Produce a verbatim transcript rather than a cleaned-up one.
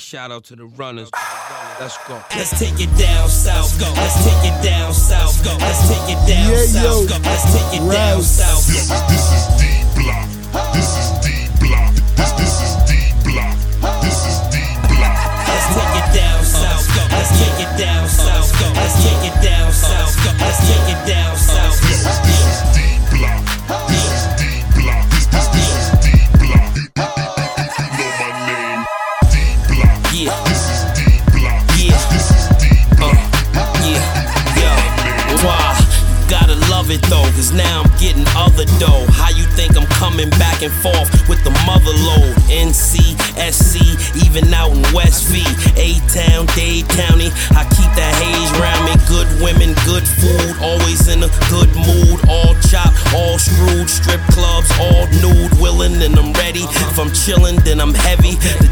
Shout out to the runners. Let's go. Let's take it down south. Go. Let's take it down south. Go. Let's take it down yeah, south. Yo. Go. Let's take it down right. south. This is this is D block. This is D block. This this is D block. This is D block. Let's take it down south. Go. Let's take it down south. Go. Let's take it down south. Go. Let's take it down south. This is this is D block. This is D block. This this this is D block. You know my name. D block. Yeah. This is D block. Yeah. This is D block. Yeah. Yo. Wow. Gotta love it though, cause now I'm getting other dough. How you think I'm coming back and forth with the mother load? N C, S C, even out in West V, A-Town, Dade County. I keep that haze round me. Good women, good food, always in a good mood. All chopped, all screwed, strip clubs, all nude, willing and I'm ready. If I'm chillin', then I'm heavy. The